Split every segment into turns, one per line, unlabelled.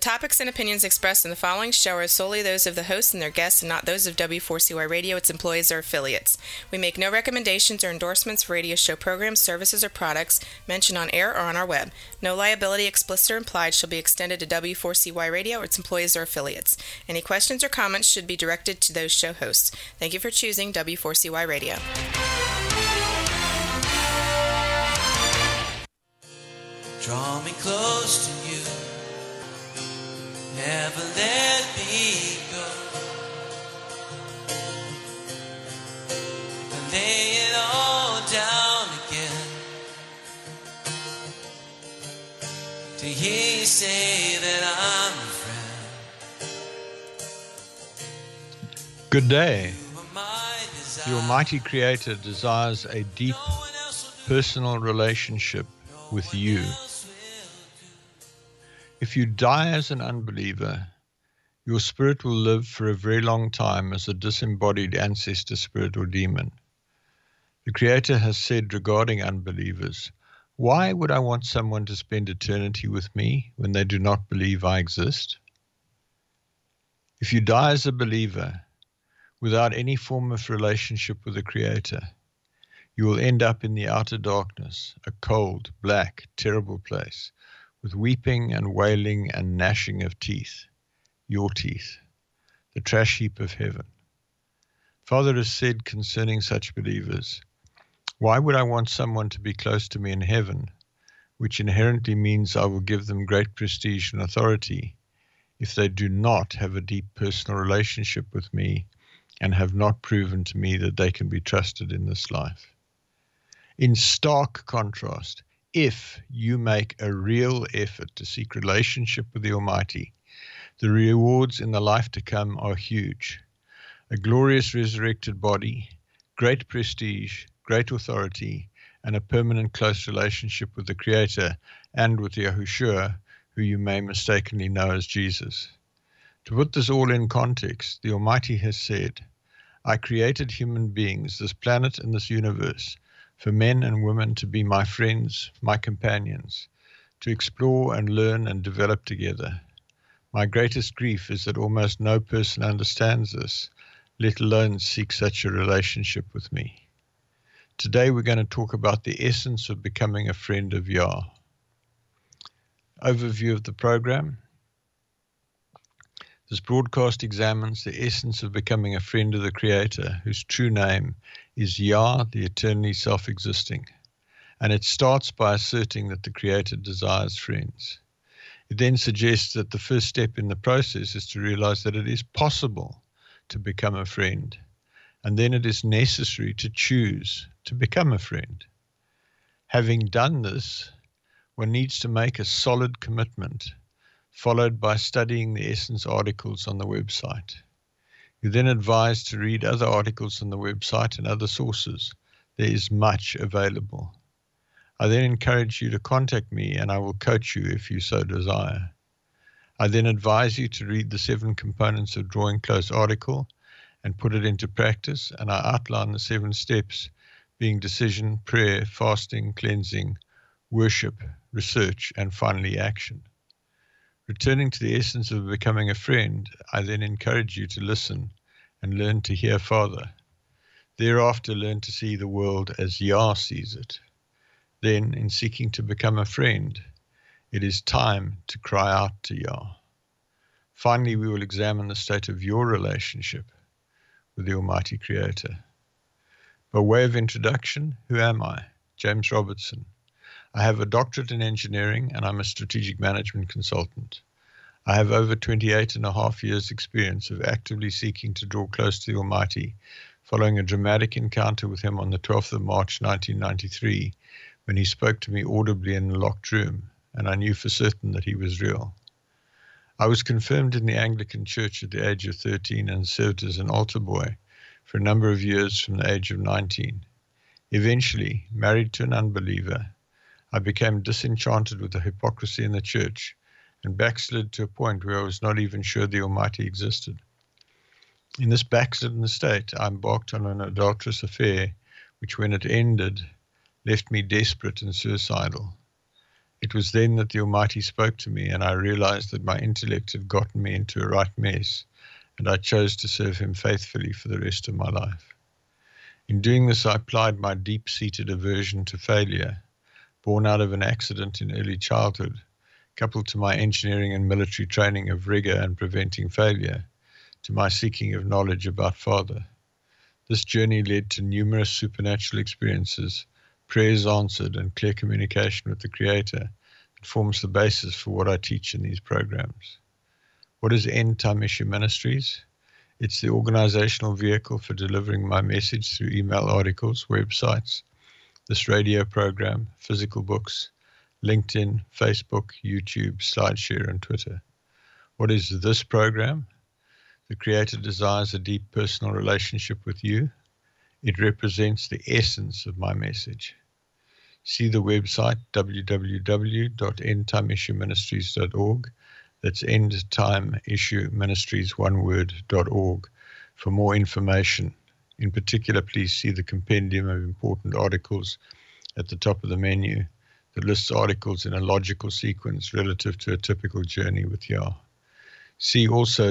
topics and opinions expressed in the following show are solely those of the hosts and their guests and not those of W4CY Radio, its employees, or affiliates. We make no recommendations or endorsements for radio show programs, services, or products mentioned on air or on our web. No liability, explicit or implied, shall be extended to W4CY Radio or its employees or affiliates. Any questions or comments should be directed to those show hosts. Thank you for choosing W4CY Radio.
Draw me close to you, never let me go. I lay it all down again to hear you say that I'm a friend.
Good day. The Almighty Creator desires a deep personal relationship with you. If you die as an unbeliever, your spirit will live for a very long time as a disembodied ancestor spirit or demon. The Creator has said regarding unbelievers, "Why would I want someone to spend eternity with me when they do not believe I exist?" If you die as a believer, without any form of relationship with the Creator, you will end up in the outer darkness, a cold, black, terrible place, with weeping and wailing and gnashing of teeth, your teeth, the trash heap of heaven. Father has said concerning such believers, "Why would I want someone to be close to me in heaven, which inherently means I will give them great prestige and authority, if they do not have a deep personal relationship with me and have not proven to me that they can be trusted in this life?" In stark contrast, if you make a real effort to seek relationship with the Almighty, the rewards in the life to come are huge. A glorious resurrected body, great prestige, great authority, and a permanent close relationship with the Creator and with Yahushua, who you may mistakenly know as Jesus. To put this all in context, the Almighty has said, "I created human beings, this planet and this universe, for men and women to be my friends, my companions, to explore and learn and develop together. My greatest grief is that almost no person understands this, let alone seek such a relationship with me." Today we're going to talk about the essence of becoming a friend of Yah. Overview of the program. This broadcast examines the essence of becoming a friend of the Creator, whose true name is Yah, the eternally self-existing. And it starts by asserting that the Creator desires friends. It then suggests that the first step in the process is to realize that it is possible to become a friend. And then it is necessary to choose to become a friend. Having done this, one needs to make a solid commitment, followed by studying the Essence articles on the website. You're then advised to read other articles on the website and other sources. There is much available. I then encourage you to contact me and I will coach you if you so desire. I then advise you to read the 7 components of Drawing Close article and put it into practice, and I outline the 7 steps, being decision, prayer, fasting, cleansing, worship, research, and finally action. Returning to the essence of becoming a friend, I then encourage you to listen and learn to hear Father. Thereafter, learn to see the world as Yah sees it. Then, in seeking to become a friend, it is time to cry out to Yah. Finally, we will examine the state of your relationship with the Almighty Creator. By way of introduction, who am I? James Robertson. I have a doctorate in engineering and I'm a strategic management consultant. I have over 28.5 years experience of actively seeking to draw close to the Almighty, following a dramatic encounter with him on the 12th of March 1993, when he spoke to me audibly in a locked room, and I knew for certain that he was real. I was confirmed in the Anglican Church at the age of 13 and served as an altar boy for a number of years from the age of 19. Eventually, married to an unbeliever, I became disenchanted with the hypocrisy in the church and backslid to a point where I was not even sure the Almighty existed. In this backslidden state, I embarked on an adulterous affair, which when it ended, left me desperate and suicidal. It was then that the Almighty spoke to me, and I realized that my intellect had gotten me into a right mess, and I chose to serve him faithfully for the rest of my life. In doing this, I applied my deep-seated aversion to failure, born out of an accident in early childhood, coupled to my engineering and military training of rigor and preventing failure, to my seeking of knowledge about Father. This journey led to numerous supernatural experiences, prayers answered, and clear communication with the Creator. It forms the basis for what I teach in these programs. What is End Time Issue Ministries? It's the organizational vehicle for delivering my message through email articles, websites, this radio program, physical books, LinkedIn, Facebook, YouTube, SlideShare, and Twitter. What is this program? The Creator desires a deep personal relationship with you. It represents the essence of my message. See the website www.endtimeissueministries.org. That's endtimeissueministries, one word.org, for more information. In particular, please see the compendium of important articles at the top of the menu that lists articles in a logical sequence relative to a typical journey with Yah. See also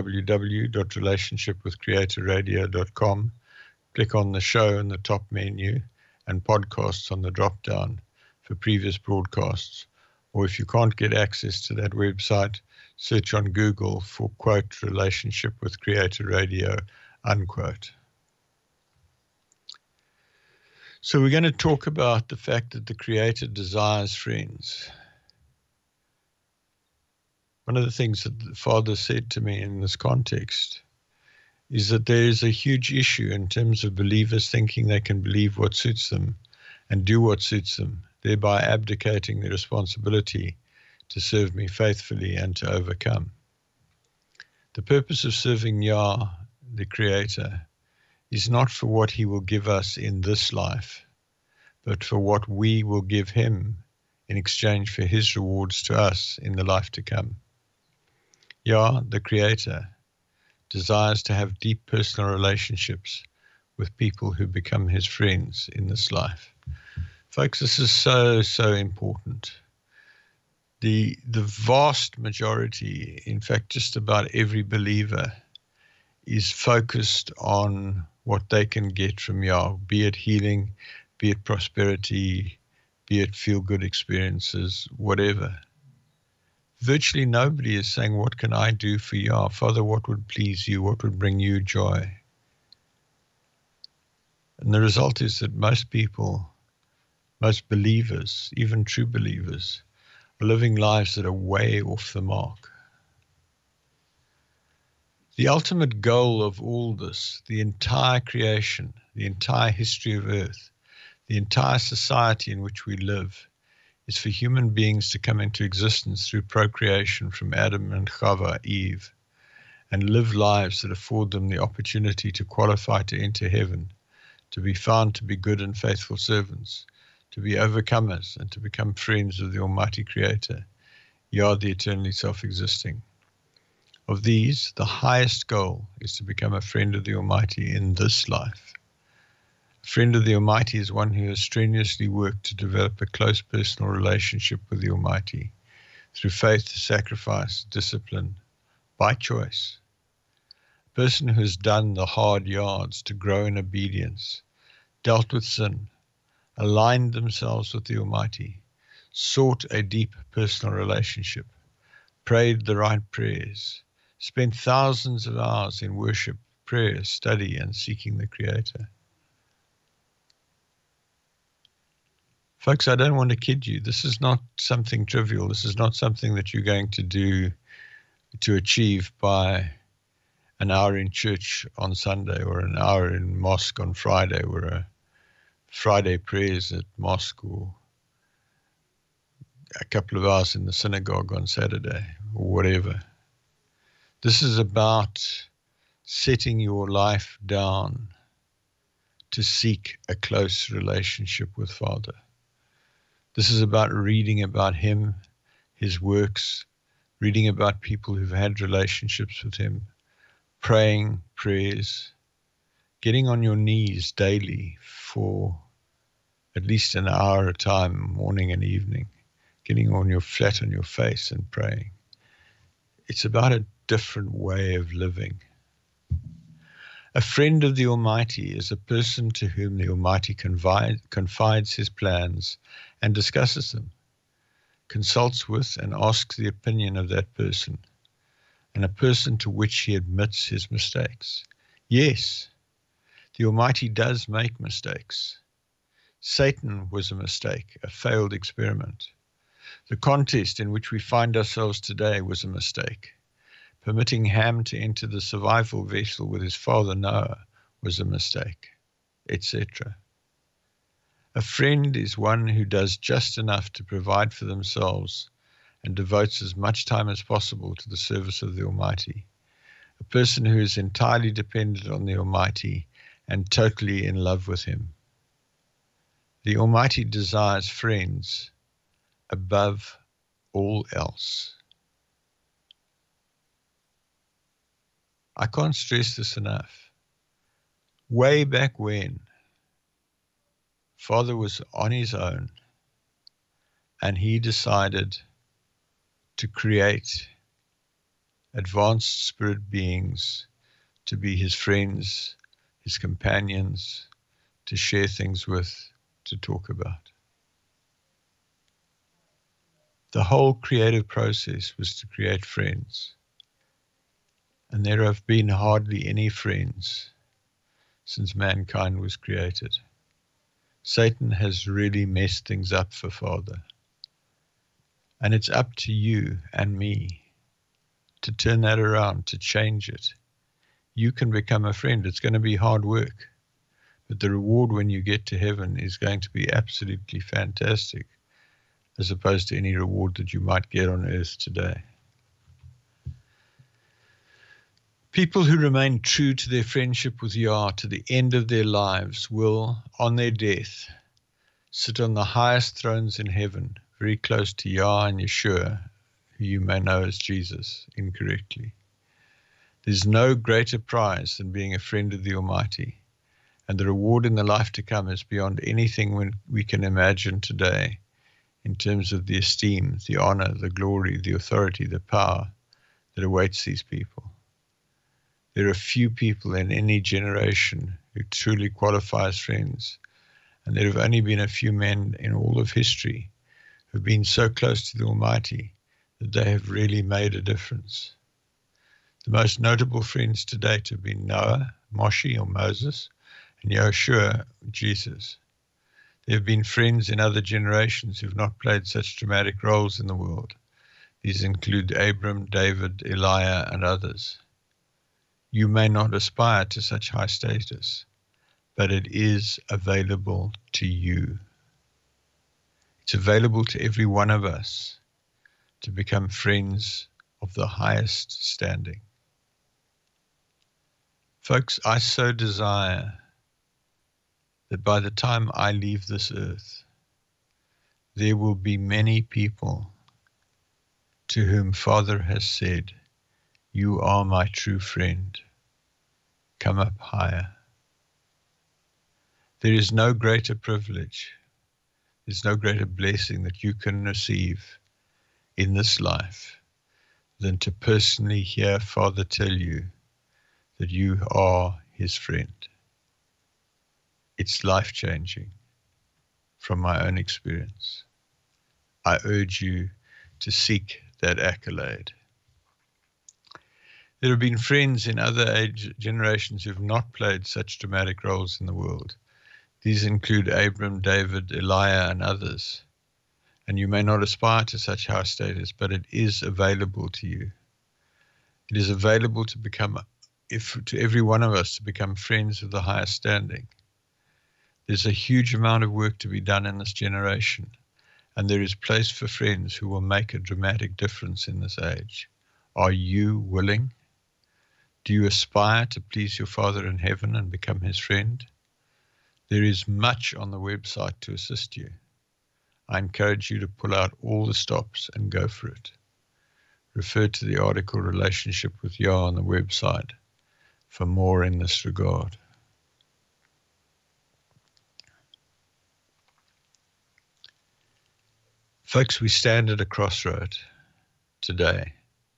www.relationshipwithcreatorradio.com. Click on the show in the top menu and podcasts on the drop-down for previous broadcasts. Or if you can't get access to that website, search on Google for, quote, Relationship with Creator Radio, unquote. So we're going to talk about the fact that the Creator desires friends. One of the things that the Father said to me in this context is that there is a huge issue in terms of believers thinking they can believe what suits them and do what suits them, thereby abdicating the responsibility to serve me faithfully and to overcome. The purpose of serving Yah, the Creator, is not for what he will give us in this life, but for what we will give him in exchange for his rewards to us in the life to come. Yah, the Creator, desires to have deep personal relationships with people who become his friends in this life. Folks, this is so important. The vast majority, in fact, just about every believer, is focused on what they can get from Yah, be it healing, be it prosperity, be it feel-good experiences, whatever. Virtually nobody is saying, what can I do for Yah? Father, what would please you? What would bring you joy? And the result is that most people, most believers, even true believers, are living lives that are way off the mark. The ultimate goal of all this, the entire creation, the entire history of earth, the entire society in which we live, is for human beings to come into existence through procreation from Adam and Chava, Eve, and live lives that afford them the opportunity to qualify to enter heaven, to be found to be good and faithful servants, to be overcomers, and to become friends of the Almighty Creator, Yah, the eternally self-existing. Of these, the highest goal is to become a friend of the Almighty in this life. A friend of the Almighty is one who has strenuously worked to develop a close personal relationship with the Almighty through faith, sacrifice, discipline, by choice. A person who has done the hard yards to grow in obedience, dealt with sin, aligned themselves with the Almighty, sought a deep personal relationship, prayed the right prayers, spent thousands of hours in worship, prayer, study, and seeking the Creator. Folks, I don't want to kid you. This is not something trivial. This is not something that you're going to do to achieve by an hour in church on Sunday or an hour in mosque on Friday or a Friday prayers at mosque or a couple of hours in the synagogue on Saturday or whatever. This is about setting your life down to seek a close relationship with Father. This is about reading about him, his works, reading about people who've had relationships with him, praying prayers, getting on your knees daily for at least an hour at a time, morning and evening, getting on your flat on your face and praying. It's about a different way of living. A friend of the Almighty is a person to whom the Almighty confides his plans and discusses them, consults with and asks the opinion of that person, and a person to which he admits his mistakes. Yes, the Almighty does make mistakes. Satan was a mistake, a failed experiment. The contest in which we find ourselves today was a mistake. Permitting Ham to enter the survival vessel with his father Noah was a mistake, etc. A friend is one who does just enough to provide for themselves and devotes as much time as possible to the service of the Almighty. A person who is entirely dependent on the Almighty and totally in love with Him. The Almighty desires friends above all else. I can't stress this enough. Way back when, Father was on his own and he decided to create advanced spirit beings to be his friends, his companions, to share things with, to talk about. The whole creative process was to create friends. And there have been hardly any friends since mankind was created. Satan has really messed things up for Father. And it's up to you and me to turn that around, to change it. You can become a friend. It's going to be hard work. But the reward when you get to heaven is going to be absolutely fantastic, as opposed to any reward that you might get on earth today. People who remain true to their friendship with Yah to the end of their lives will, on their death, sit on the highest thrones in heaven, very close to Yah and Yeshua, who you may know as Jesus incorrectly. There's no greater prize than being a friend of the Almighty, and the reward in the life to come is beyond anything we can imagine today in terms of the esteem, the honor, the glory, the authority, the power that awaits these people. There are few people in any generation who truly qualify as friends, and there have only been a few men in all of history who have been so close to the Almighty that they have really made a difference. The most notable friends to date have been Noah, Moshe or Moses, and Yeshua, Jesus. There have been friends in other generations who have not played such dramatic roles in the world. These include Abram, David, Elijah, and others. You may not aspire to such high status, but it is available to you. It's available to every one of us to become friends of the highest standing. Folks, I so desire that by the time I leave this earth, there will be many people to whom Father has said, "You are my true friend. Come up higher." There is no greater privilege, there's no greater blessing that you can receive in this life than to personally hear Father tell you that you are his friend. It's life-changing from my own experience. I urge you to seek that accolade. There have been friends in other generations who have not played such dramatic roles in the world. These include Abram, David, Elijah, and others. And you may not aspire to such high status, but it is available to you. It is available to every one of us to become friends of the highest standing. There's a huge amount of work to be done in this generation, and there is place for friends who will make a dramatic difference in this age. Are you willing? Do you aspire to please your Father in heaven and become his friend? There is much on the website to assist you. I encourage you to pull out all the stops and go for it. Refer to the article Relationship with Yah on the website for more in this regard. Folks, we stand at a crossroad today.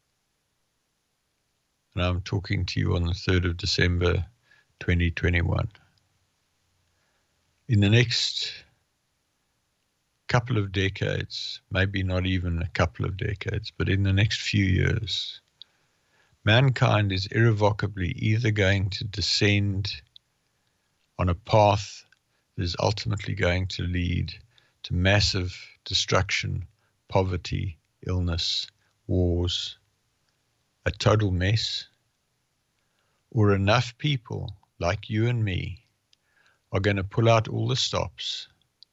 And I'm talking to you on the 3rd of December, 2021. In the next couple of decades, maybe not even a couple of decades, but in the next few years, mankind is irrevocably either going to descend on a path that is ultimately going to lead to massive destruction, poverty, illness, wars, a total mess, or enough people like you and me are going to pull out all the stops,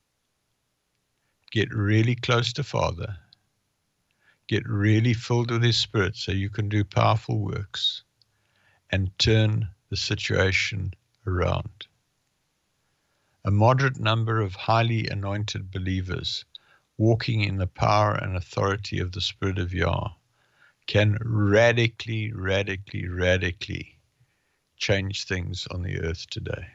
get really close to Father, get really filled with His Spirit so you can do powerful works and turn the situation around. A moderate number of highly anointed believers walking in the power and authority of the Spirit of Yah can radically change things on the earth today.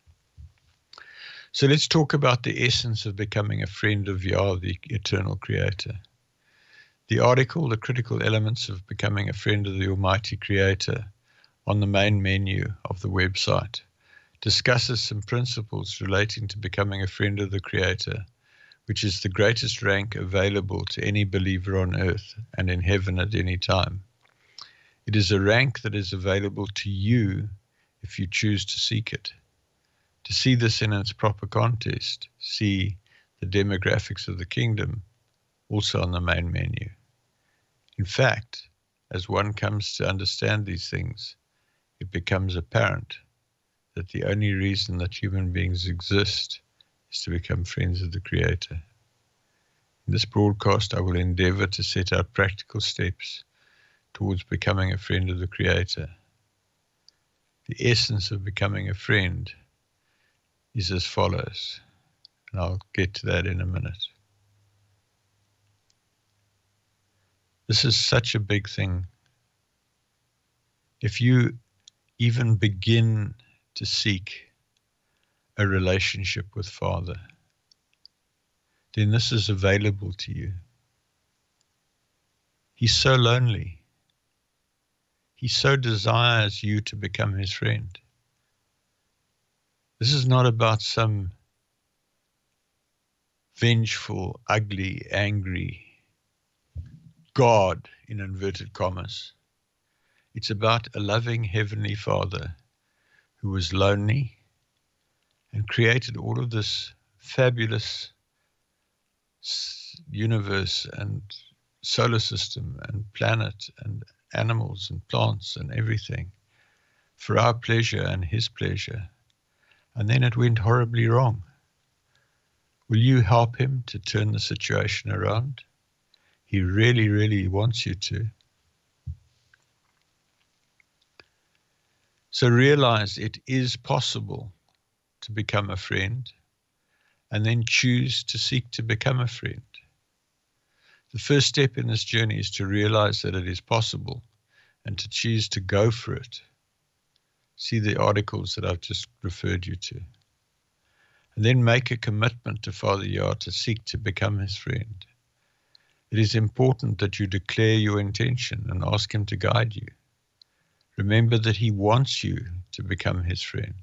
So let's talk about the essence of becoming a friend of Yah, the eternal Creator. The article, The Critical Elements of Becoming a Friend of the Almighty Creator, on the main menu of the website, discusses some principles relating to becoming a friend of the Creator, which is the greatest rank available to any believer on earth and in heaven at any time. It is a rank that is available to you if you choose to seek it. To see this in its proper context, see the demographics of the kingdom, also on the main menu. In fact, as one comes to understand these things, it becomes apparent that the only reason that human beings exist is to become friends of the Creator. In this broadcast, I will endeavor to set out practical steps towards becoming a friend of the Creator. The essence of becoming a friend is as follows, and I'll get to that in a minute. This is such a big thing. If you even begin to seek a relationship with Father, then this is available to you. He's so lonely. He so desires you to become His friend. This is not about some vengeful, ugly, angry God, in inverted commas. It's about a loving Heavenly Father who was lonely and created all of this fabulous universe and solar system and planet and animals and plants and everything for our pleasure and His pleasure. And then it went horribly wrong. Will you help Him to turn the situation around? He really wants you to. So realize it is possible to become a friend, and then choose to seek to become a friend. The first step in this journey is to realize that it is possible and to choose to go for it. See the articles that I've just referred you to. And then make a commitment to Father Yah to seek to become His friend. It is important that you declare your intention and ask Him to guide you. Remember that He wants you to become His friend.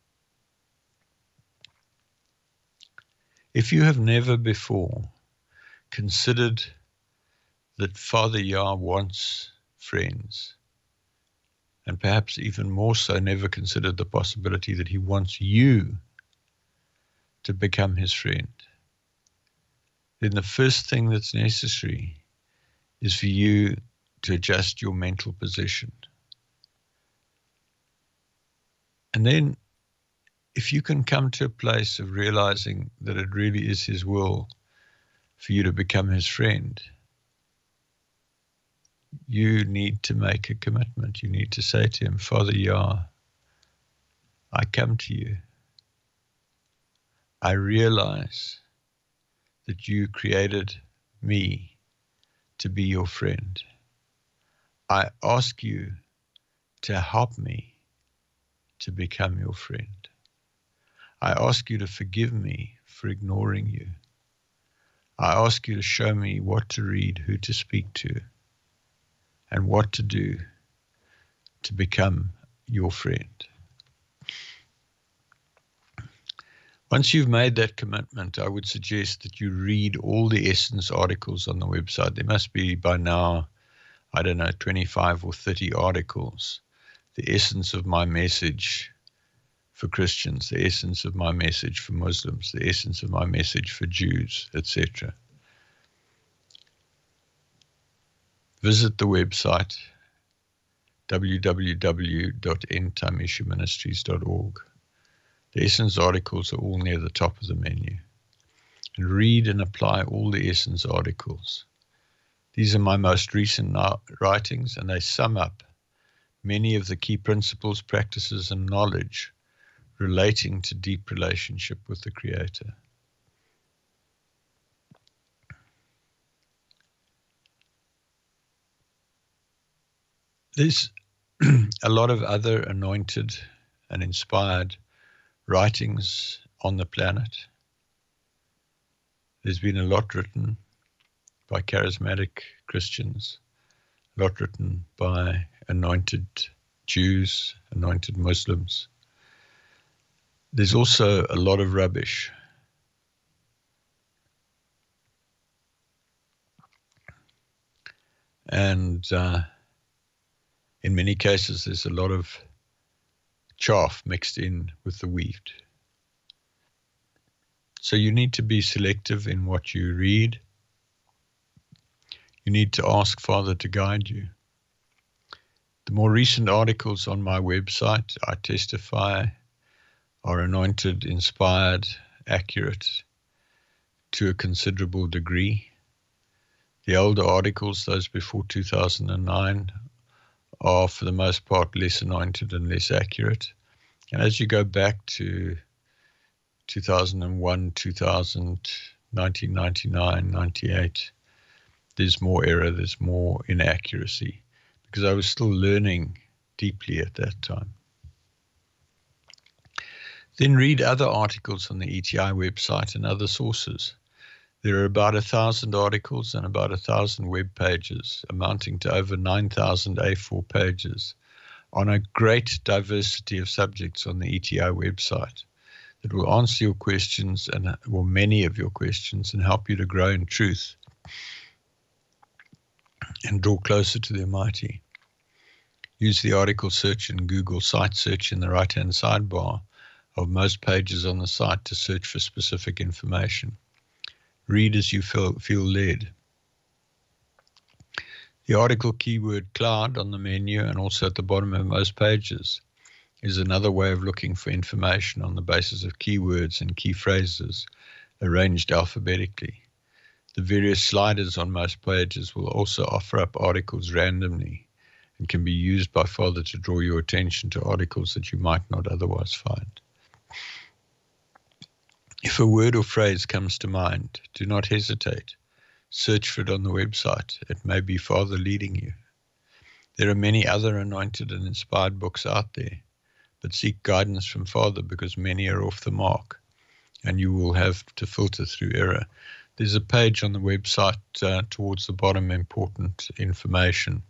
If you have never before considered that Father Yah wants friends, and perhaps even more so never considered the possibility that He wants you to become His friend, then the first thing that's necessary is for you to adjust your mental position. And then if you can come to a place of realizing that it really is His will for you to become His friend, you need to make a commitment. You need to say to Him, Father Yah, I come to you. I realize that you created me to be your friend. I ask you to help me to become your friend. I ask you to forgive me for ignoring you. I ask you to show me what to read, who to speak to, and what to do to become your friend. Once you've made that commitment, I would suggest that you read all the Essence articles on the website. There must be by now, 25 or 30 articles. The essence of my message for Christians, the essence of my message for Muslims, the essence of my message for Jews, etc. Visit the website www.endtimeissueministries.org. The Essence articles are all near the top of the menu. And read and apply all the Essence articles. These are my most recent writings, and they sum up many of the key principles, practices, and knowledge relating to deep relationship with the Creator. There's a lot of other anointed and inspired writings on the planet. There's been a lot written by charismatic Christians, a lot written by anointed Jews, anointed Muslims. There's also a lot of rubbish. And in many cases, there's a lot of chaff mixed in with the wheat. So you need to be selective in what you read. You need to ask Father to guide you. The more recent articles on my website, I testify, are anointed, inspired, accurate to a considerable degree. The older articles, those before 2009, are for the most part less anointed and less accurate. And as you go back to 2001, 2000, 1999, 98, there's more error, there's more inaccuracy, because I was still learning deeply at that time. Then read other articles on the ETI website and other sources. There are about 1,000 articles and about 1,000 web pages, amounting to over 9,000 A4 pages, on a great diversity of subjects on the ETI website that will answer your questions, or many of your questions, and help you to grow in truth and draw closer to the Almighty. Use the article search and Google site search in the right-hand sidebar of most pages on the site to search for specific information. Read as you feel led. The article keyword cloud on the menu and also at the bottom of most pages is another way of looking for information on the basis of keywords and key phrases arranged alphabetically. The various sliders on most pages will also offer up articles randomly and can be used by Father to draw your attention to articles that you might not otherwise find. If a word or phrase comes to mind, do not hesitate. Search for it on the website. It may be Father leading you. There are many other anointed and inspired books out there, but seek guidance from Father, because many are off the mark, and you will have to filter through error. There's a page on the website towards the bottom, important information,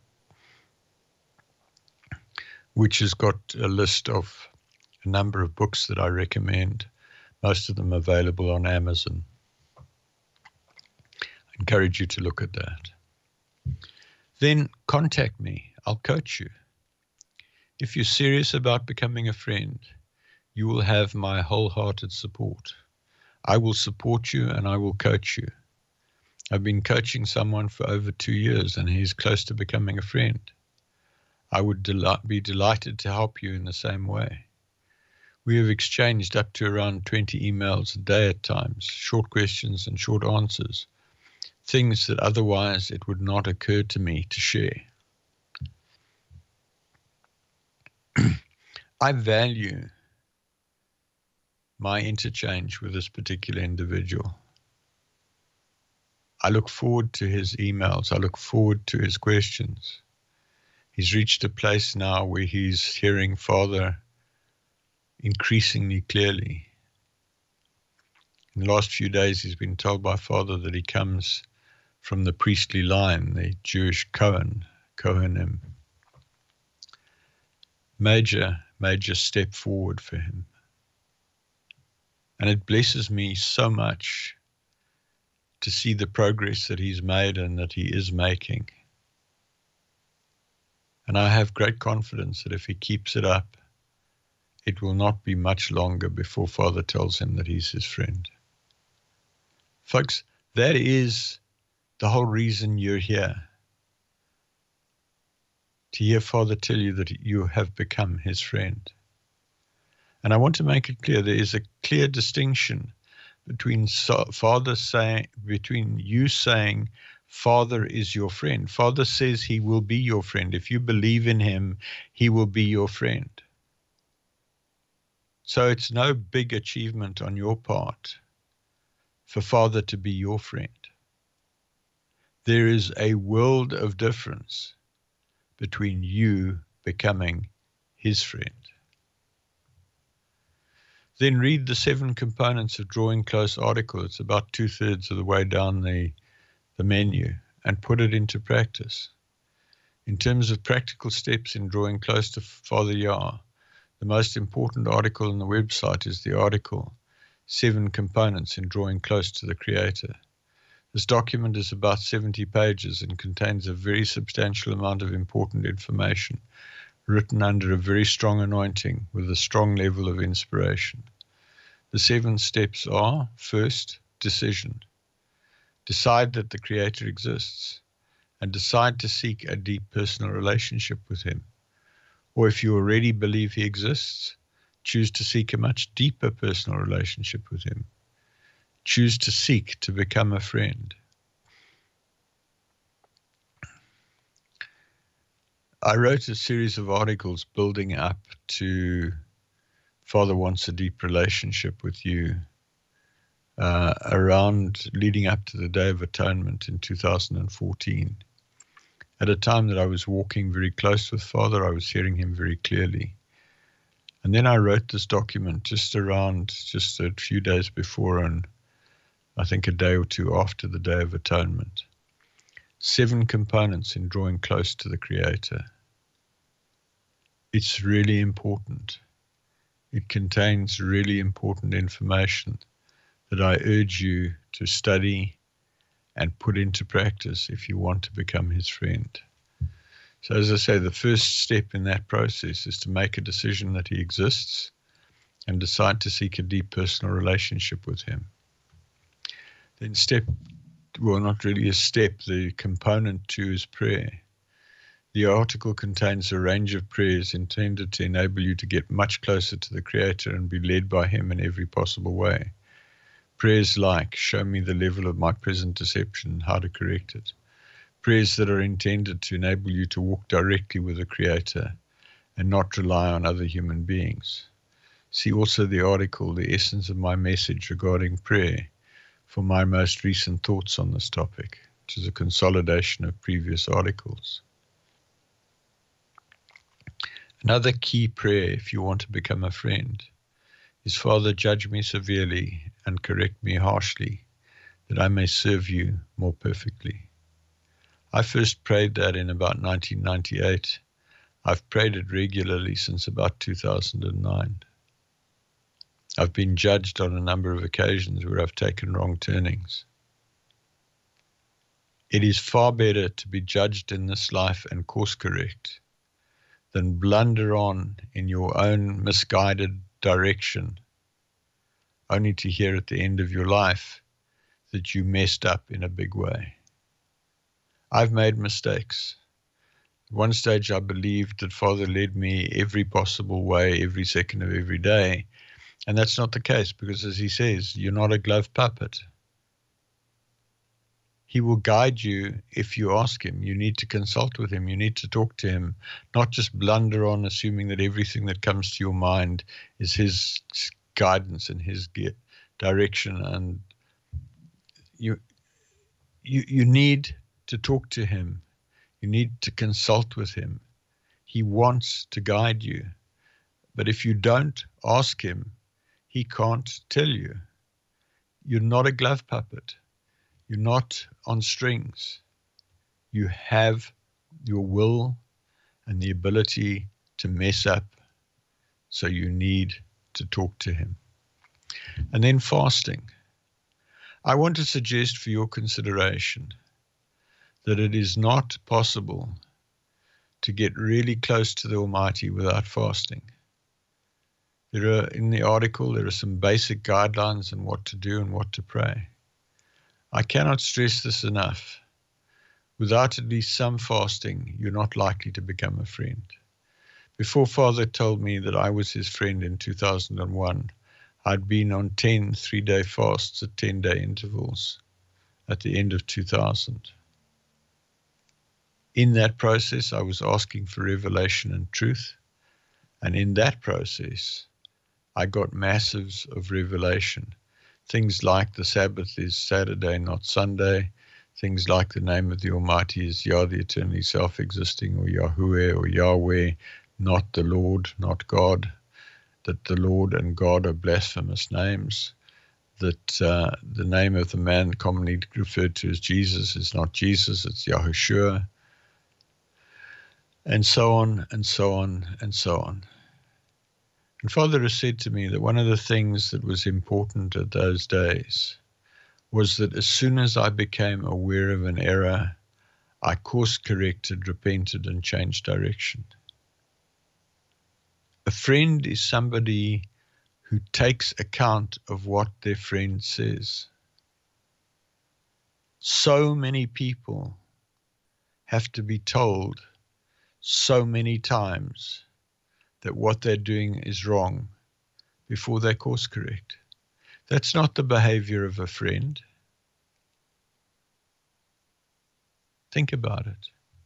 which has got a list of a number of books that I recommend, most of them available on Amazon. I encourage you to look at that. Then contact me. I'll coach you. If you're serious about becoming a friend, you will have my wholehearted support. I will support you and I will coach you. I've been coaching someone for over 2 years and he's close to becoming a friend. I would be delighted to help you in the same way. We have exchanged up to around 20 emails a day at times, short questions and short answers, things that otherwise it would not occur to me to share. I value my interchange with this particular individual. I look forward to his emails. I look forward to his questions. He's reached a place now where he's hearing Father increasingly clearly. In the last few days, he's been told by Father that he comes from the priestly line, the Jewish Kohanim. Major step forward for him. And it blesses me so much to see the progress that he's made and that he is making. And I have great confidence that if he keeps it up, it will not be much longer before Father tells him that he's his friend. Folks, that is the whole reason you're here. To hear Father tell you that you have become his friend. And I want to make it clear, there is a clear distinction between you saying, Father is your friend. Father says he will be your friend. If you believe in him, he will be your friend. So it's no big achievement on your part for Father to be your friend. There is a world of difference between you becoming his friend. Then read the 7 components of Drawing Close article. It's about 2/3 of the way down the menu, and put it into practice. In terms of practical steps in drawing close to Father Yah, the most important article on the website is the article 7 components in drawing close to the Creator. This document is about 70 pages and contains a very substantial amount of important information written under a very strong anointing with a strong level of inspiration. The 7 steps are, first, decision. Decide that the Creator exists and decide to seek a deep personal relationship with him. Or if you already believe he exists, choose to seek a much deeper personal relationship with him. Choose to seek to become a friend. I wrote a series of articles building up to Father wants a deep relationship with you around leading up to the Day of Atonement in 2014. At a time that I was walking very close with Father, I was hearing him very clearly. And then I wrote this document just a few days before and I think a day or two after the Day of Atonement. 7 components in drawing close to the Creator. It's really important. It contains really important information that I urge you to study and put into practice if you want to become his friend. So as I say, the first step in that process is to make a decision that he exists and decide to seek a deep personal relationship with him. Then not really a step, the component 2 is prayer. The article contains a range of prayers intended to enable you to get much closer to the Creator and be led by him in every possible way. Prayers like, show me the level of my present deception and how to correct it. Prayers that are intended to enable you to walk directly with the Creator and not rely on other human beings. See also the article, The Essence of My Message Regarding Prayer, for my most recent thoughts on this topic, which is a consolidation of previous articles. Another key prayer, if you want to become a friend, is, Father, judge me severely and correct me harshly, that I may serve you more perfectly. I first prayed that in about 1998. I've prayed it regularly since about 2009. I've been judged on a number of occasions where I've taken wrong turnings. It is far better to be judged in this life and course correct than blunder on in your own misguided direction, only to hear at the end of your life that you messed up in a big way. I've made mistakes. At one stage I believed that Father led me every possible way, every second of every day, and that's not the case, because as he says, you're not a glove puppet. He will guide you if you ask him. You need to consult with him. You need to talk to him, not just blunder on assuming that everything that comes to your mind is his guidance and his direction. And you need to talk to him. You need to consult with him. He wants to guide you. But if you don't ask him, he can't tell you. You're not a glove puppet. You're not on strings. You have your will and the ability to mess up, so you need to talk to him. And then fasting. I want to suggest for your consideration that it is not possible to get really close to the Almighty without fasting. In the article, there are some basic guidelines on what to do and what to pray. I cannot stress this enough. Without at least some fasting, you're not likely to become a friend. Before Father told me that I was his friend in 2001, I'd been on 10 3-day fasts at 10-day intervals at the end of 2000. In that process, I was asking for revelation and truth. And in that process, I got massives of revelation. Things like the Sabbath is Saturday, not Sunday. Things like the name of the Almighty is Yah, the eternally self-existing, or Yahuwah, or Yahweh, not the Lord, not God. That the Lord and God are blasphemous names. That the name of the man commonly referred to as Jesus is not Jesus, it's Yahushua. And so on, and so on, and so on. And Father has said to me that one of the things that was important at those days was that as soon as I became aware of an error, I course-corrected, repented, and changed direction. A friend is somebody who takes account of what their friend says. So many people have to be told so many times that what they're doing is wrong before they course correct. That's not the behavior of a friend. Think about it.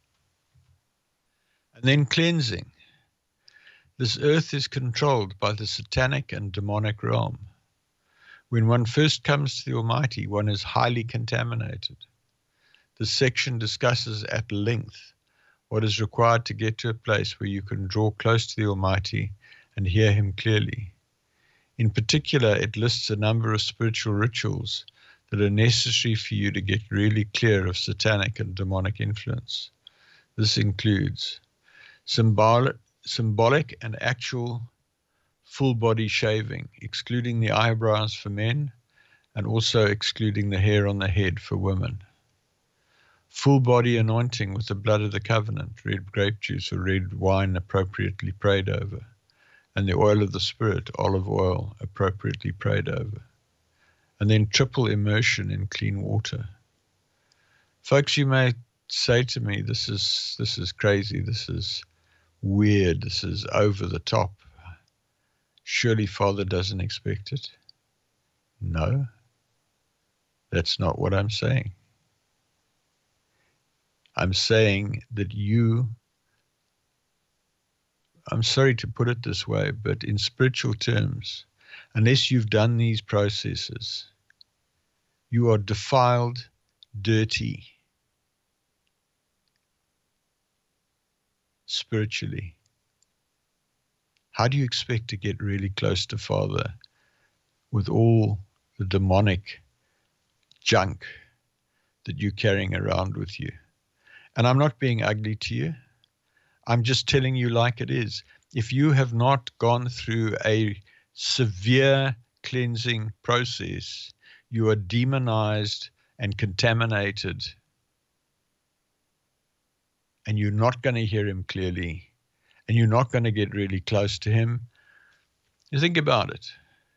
And then cleansing. This earth is controlled by the satanic and demonic realm. When one first comes to the Almighty, one is highly contaminated. This section discusses at length what is required to get to a place where you can draw close to the Almighty and hear him clearly. In particular, it lists a number of spiritual rituals that are necessary for you to get really clear of satanic and demonic influence. This includes symbolic and actual full-body shaving, excluding the eyebrows for men and also excluding the hair on the head for women. Full-body anointing with the blood of the covenant, red grape juice or red wine appropriately prayed over, and the oil of the Spirit, olive oil, appropriately prayed over. And then triple immersion in clean water. Folks, you may say to me, this is crazy, this is weird, this is over the top. Surely Father doesn't expect it? No, that's not what I'm saying. I'm saying that I'm sorry to put it this way, but in spiritual terms, unless you've done these processes, you are defiled, dirty, spiritually. How do you expect to get really close to Father with all the demonic junk that you're carrying around with you? And I'm not being ugly to you. I'm just telling you like it is. If you have not gone through a severe cleansing process, you are demonized and contaminated. And you're not going to hear him clearly. And you're not going to get really close to him. You think about it.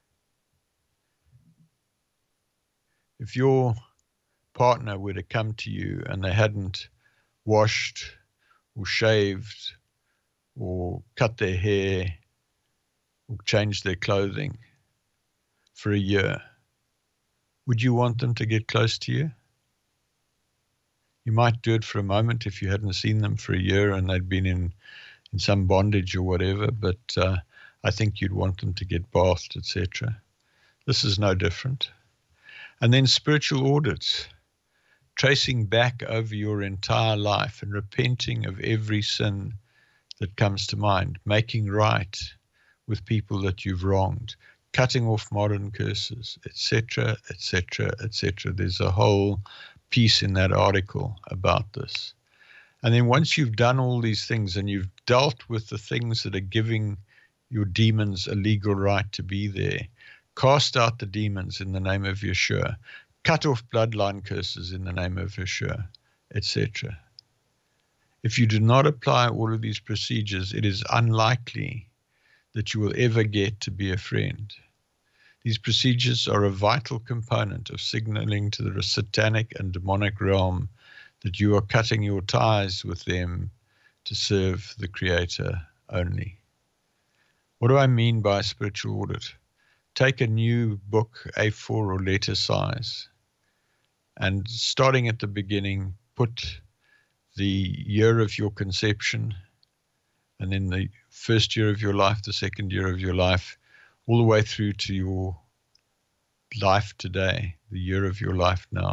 If your partner were to come to you and they hadn't washed or shaved or cut their hair or changed their clothing for a year, would you want them to get close to you? You might do it for a moment if you hadn't seen them for a year and they'd been in some bondage or whatever, but I think you'd want them to get bathed, etc. This is no different. And then spiritual audits. Tracing back over your entire life and repenting of every sin that comes to mind, making right with people that you've wronged, cutting off modern curses, etc., etc., etc. There's a whole piece in that article about this. And then once you've done all these things and you've dealt with the things that are giving your demons a legal right to be there, cast out the demons in the name of Yeshua, cut off bloodline curses in the name of Yeshua, etc. If you do not apply all of these procedures, it is unlikely that you will ever get to be a friend. These procedures are a vital component of signaling to the satanic and demonic realm that you are cutting your ties with them to serve the Creator only. What do I mean by spiritual audit? Take a new book, A4 or letter size, and starting at the beginning, put the year of your conception, and then the first year of your life, the second year of your life, all the way through to your life today, the year of your life now,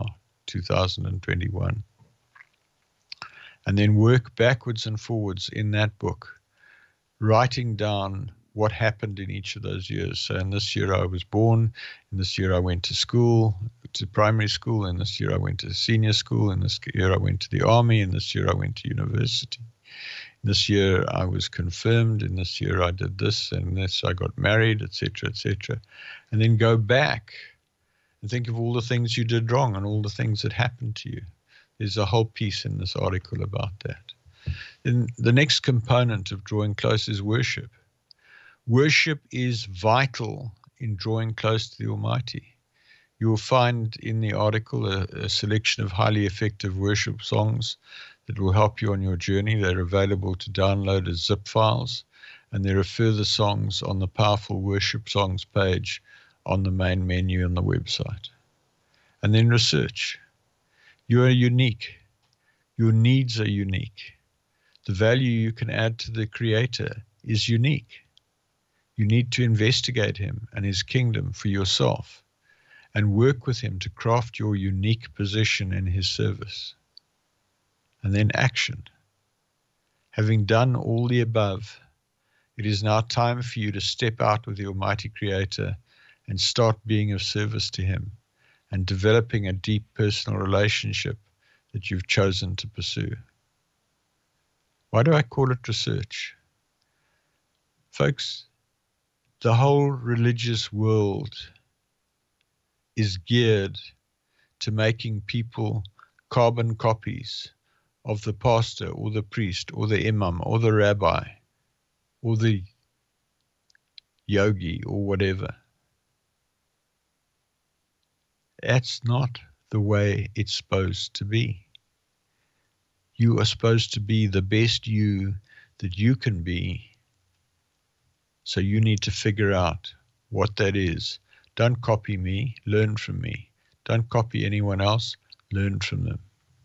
2021. And then work backwards and forwards in that book, writing down what happened in each of those years. So in this year I was born, in this year I went to school, to primary school, in this year I went to senior school, in this year I went to the army, in this year I went to university. In this year I was confirmed, in this year I did this, and this I got married, etc., etc. And then go back and think of all the things you did wrong and all the things that happened to you. There's a whole piece in this article about that. Then the next component of drawing close is worship. Worship is vital in drawing close to the Almighty. You will find in the article a selection of highly effective worship songs that will help you on your journey. They're available to download as zip files, and there are further songs on the Powerful Worship Songs page on the main menu on the website. And then research. You are unique. Your needs are unique. The value you can add to the Creator is unique. You need to investigate Him and His kingdom for yourself and work with Him to craft your unique position in His service. And then action. Having done all the above, it is now time for you to step out with the Almighty Creator and start being of service to Him and developing a deep personal relationship that you've chosen to pursue. Why do I call it research? Folks, the whole religious world is geared to making people carbon copies of the pastor or the priest or the imam or the rabbi or the yogi or whatever. That's not the way it's supposed to be. You are supposed to be the best you that you can be. So you need to figure out what that is. Don't copy me, learn from me. Don't copy anyone else, learn from them.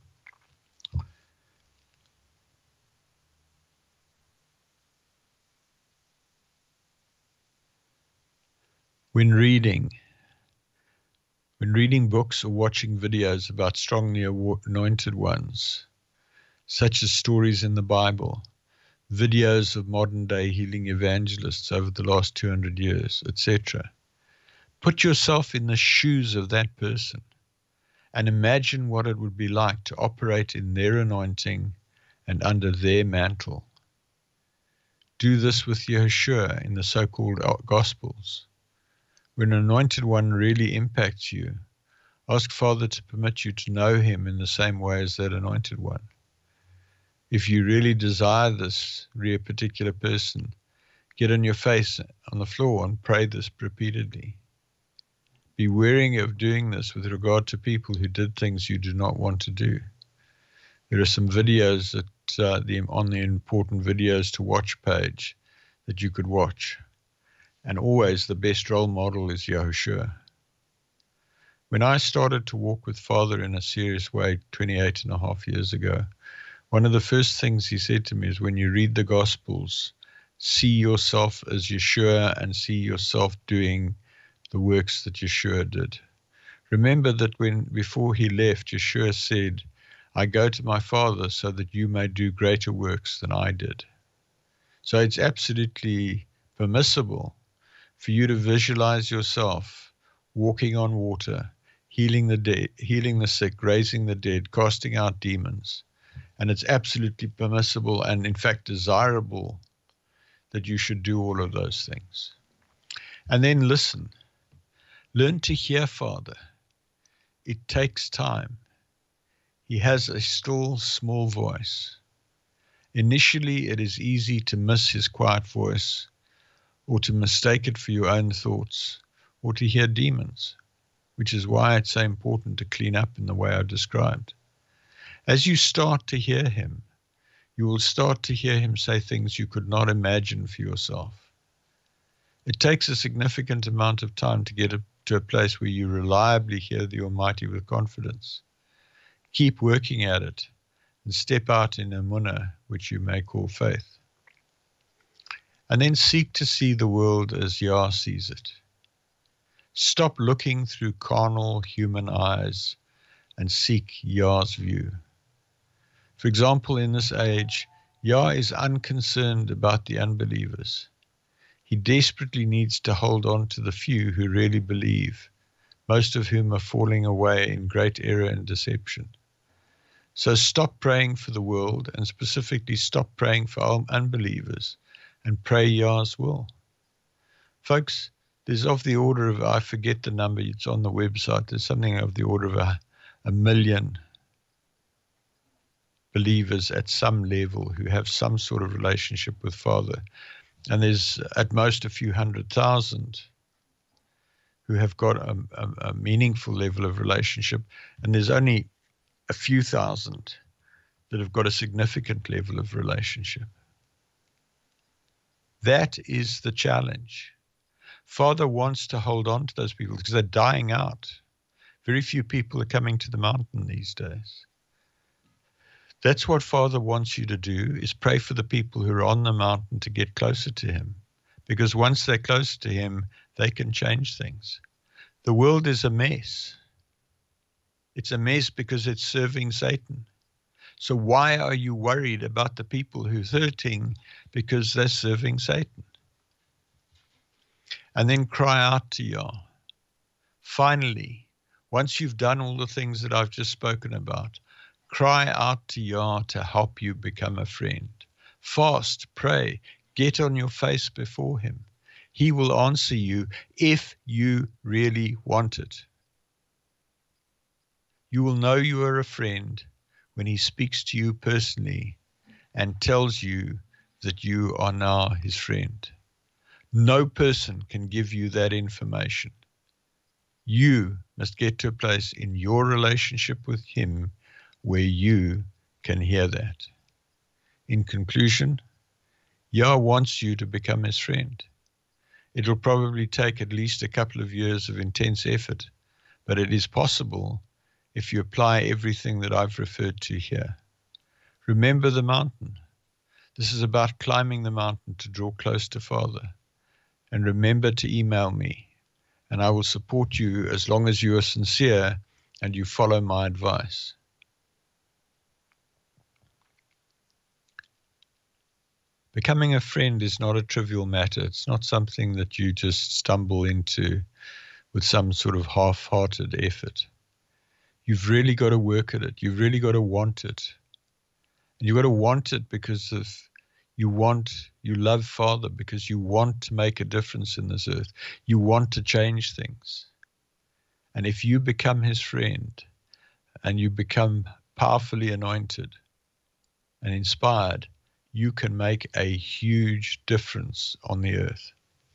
When reading books or watching videos about strongly anointed ones, such as stories in the Bible, videos of modern-day healing evangelists over the last 200 years, etc., put yourself in the shoes of that person and imagine what it would be like to operate in their anointing and under their mantle. Do this with Yeshua in the so-called Gospels. When an anointed one really impacts you, ask Father to permit you to know him in the same way as that anointed one. If you really desire this particular person, get on your face on the floor and pray this repeatedly. Be wary of doing this with regard to people who did things you do not want to do. There are some videos on the important videos to watch page that you could watch. And always the best role model is Yahushua. When I started to walk with Father in a serious way 28 and a half years ago, one of the first things he said to me is, when you read the Gospels, see yourself as Yeshua and see yourself doing the works that Yeshua did. Remember that before he left, Yeshua said, I go to my Father so that you may do greater works than I did. So it's absolutely permissible for you to visualize yourself walking on water, healing the dead, healing the sick, raising the dead, casting out demons. And it's absolutely permissible and, in fact, desirable that you should do all of those things. And then listen. Learn to hear Father. It takes time. He has a still, small voice. Initially, it is easy to miss his quiet voice, or to mistake it for your own thoughts, or to hear demons, which is why it's so important to clean up in the way I described. As you start to hear him, you will start to hear him say things you could not imagine for yourself. It takes a significant amount of time to get to a place where you reliably hear the Almighty with confidence. Keep working at it and step out in emunah, which you may call faith. And then seek to see the world as Yah sees it. Stop looking through carnal human eyes and seek Yah's view. For example, in this age, Yah is unconcerned about the unbelievers. He desperately needs to hold on to the few who really believe, most of whom are falling away in great error and deception. So stop praying for the world, and specifically stop praying for unbelievers, and pray Yah's will. Folks, there's of the order of, I forget the number, it's on the website, there's something of the order of a million believers at some level who have some sort of relationship with Father. And there's at most a few 100,000 who have got a meaningful level of relationship. And there's only a few thousand that have got a significant level of relationship. That is the challenge. Father wants to hold on to those people because they're dying out. Very few people are coming to the mountain these days. That's what Father wants you to do, is pray for the people who are on the mountain to get closer to him. Because once they're closer to him, they can change things. The world is a mess. It's a mess because it's serving Satan. So why are you worried about the people who are hurting because they're serving Satan? And then cry out to Yah. Finally, once you've done all the things that I've just spoken about, cry out to Yah to help you become a friend. Fast, pray, get on your face before him. He will answer you if you really want it. You will know you are a friend when he speaks to you personally and tells you that you are now his friend. No person can give you that information. You must get to a place in your relationship with him where you can hear that. In conclusion, Yah wants you to become his friend. It'll probably take at least a couple of years of intense effort, but it is possible if you apply everything that I've referred to here. Remember the mountain. This is about climbing the mountain to draw close to Father. And remember to email me, and I will support you as long as you are sincere and you follow my advice. Becoming a friend is not a trivial matter. It's not something that you just stumble into with some sort of half-hearted effort. You've really got to work at it. You've really got to want it. And you've got to want it because of you love Father, because you want to make a difference in this earth. You want to change things. And if you become his friend and you become powerfully anointed and inspired, you can make a huge difference on the earth.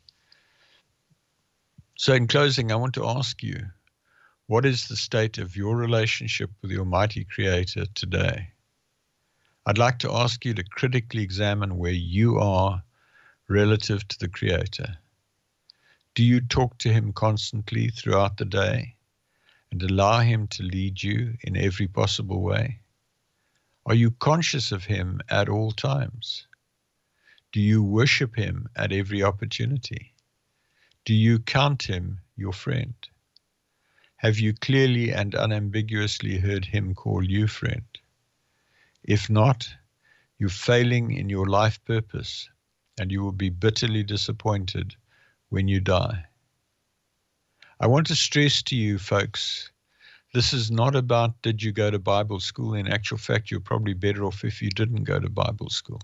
So in closing, I want to ask you, what is the state of your relationship with the Almighty Creator today? I'd like to ask you to critically examine where you are relative to the Creator. Do you talk to him constantly throughout the day and allow him to lead you in every possible way? Are you conscious of him at all times? Do you worship him at every opportunity? Do you count him your friend? Have you clearly and unambiguously heard him call you friend? If not, you're failing in your life purpose, and you will be bitterly disappointed when you die. I want to stress to you, folks, this is not about did you go to Bible school. In actual fact, you're probably better off if you didn't go to Bible school.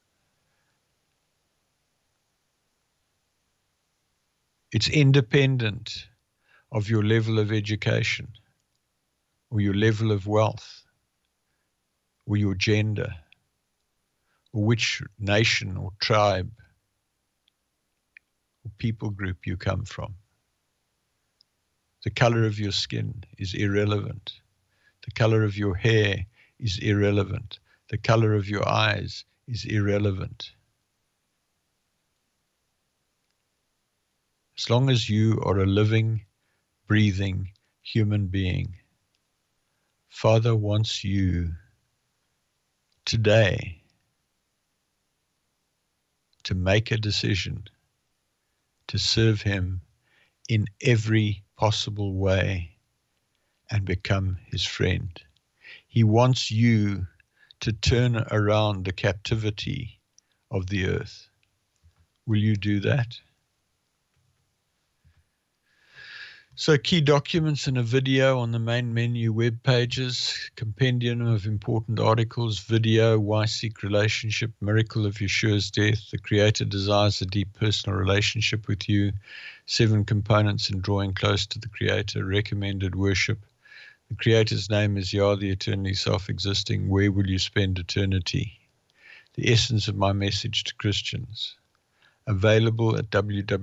It's independent of your level of education or your level of wealth or your gender or which nation or tribe or people group you come from. The color of your skin is irrelevant. The color of your hair is irrelevant. The color of your eyes is irrelevant. As long as you are a living, breathing human being, Father wants you today to make a decision to serve Him in every possible way and become His friend. He wants you to turn around the captivity of the earth. Will you do that? So key documents and a video on the main menu web pages, compendium of important articles, video, Why Seek Relationship, Miracle of Yeshua's Death, the Creator desires a deep personal relationship with you, 7 components in drawing close to the Creator, recommended worship. The Creator's name is Yah, the eternally self-existing. Where will you spend eternity? The essence of my message to Christians. Available at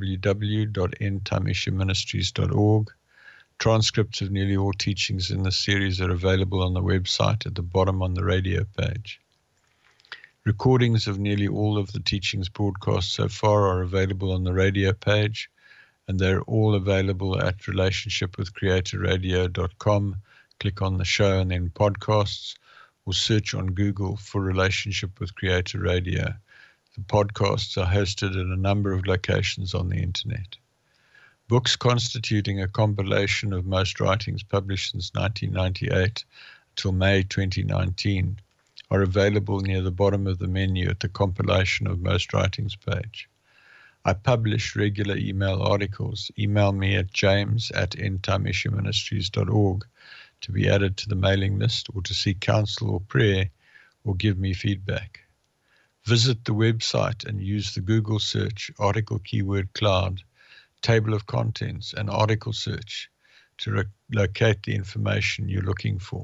www.endtimeissueministries.org. Transcripts of nearly all teachings in this series are available on the website at the bottom on the radio page. Recordings of nearly all of the teachings broadcast so far are available on the radio page, and they're all available at relationshipwithcreatorradio.com. Click on the show and then podcasts, or search on Google for Relationship with Creator Radio. The podcasts are hosted at a number of locations on the internet. Books constituting a compilation of most writings published since 1998 until May 2019 are available near the bottom of the menu at the compilation of most writings page. I publish regular email articles. Email me at james@endtimeissueministries.org to be added to the mailing list or to seek counsel or prayer or give me feedback. Visit the website and use the Google search, article keyword cloud, table of contents, and article search to locate the information you're looking for.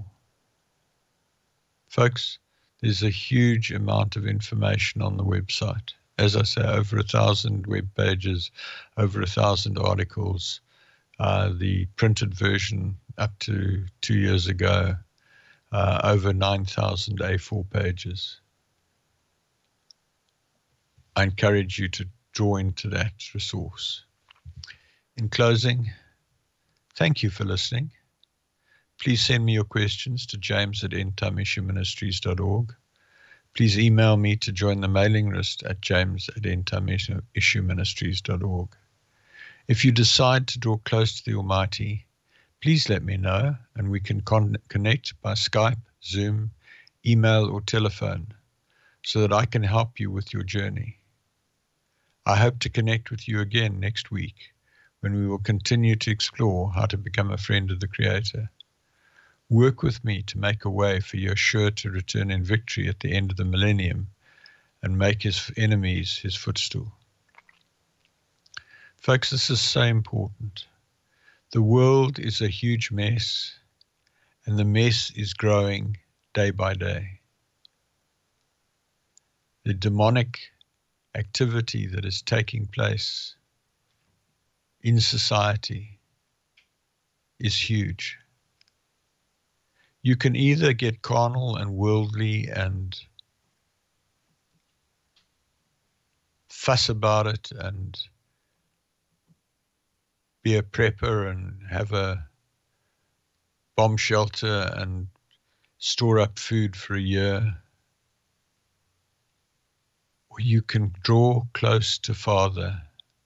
Folks, there's a huge amount of information on the website. As I say, over 1,000 web pages, over 1,000 articles, the printed version up to 2 years ago, over 9,000 A4 pages. I encourage you to draw into that resource. In closing, thank you for listening. Please send me your questions to james@endtimeissueministries.org. Please email me to join the mailing list at james@endtimeissueministries.org. If you decide to draw close to the Almighty, please let me know, and we can connect by Skype, Zoom, email, or telephone so that I can help you with your journey. I hope to connect with you again next week when we will continue to explore how to become a friend of the Creator. Work with me to make a way for Yeshua to return in victory at the end of the millennium and make his enemies his footstool. Folks, this is so important. The world is a huge mess, and the mess is growing day by day. The demonic activity that is taking place in society is huge. You can either get carnal and worldly and fuss about it and be a prepper and have a bomb shelter and store up food for a year, or you can draw close to Father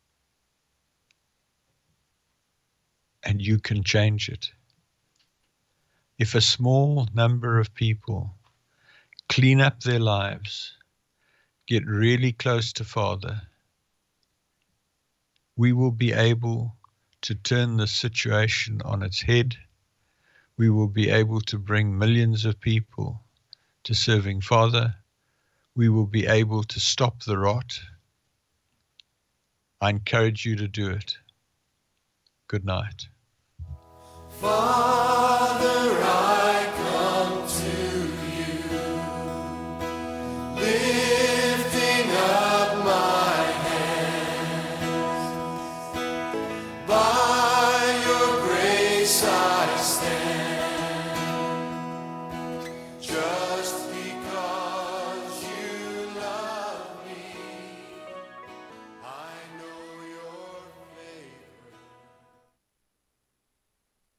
and you can change it. If a small number of people clean up their lives, get really close to Father, we will be able to turn the situation on its head. We will be able to bring millions of people to serving Father. We will be able to stop the rot. I encourage you to do it. Good night.
Father, I come to you, lifting up my hands.